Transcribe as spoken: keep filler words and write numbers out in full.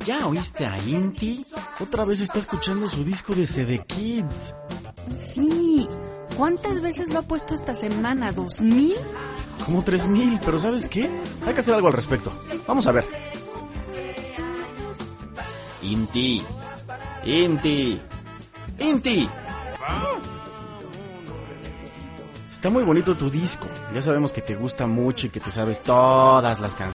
¿Ya oíste a Inti? Otra vez está escuchando su disco de C D Kids. Sí. ¿Cuántas veces lo ha puesto esta semana? ¿Dos mil? Como tres mil, pero ¿sabes qué? Hay que hacer algo al respecto. Vamos a ver. Inti. Inti. Inti. Está muy bonito tu disco. Ya sabemos que te gusta mucho y que te sabes todas las canciones.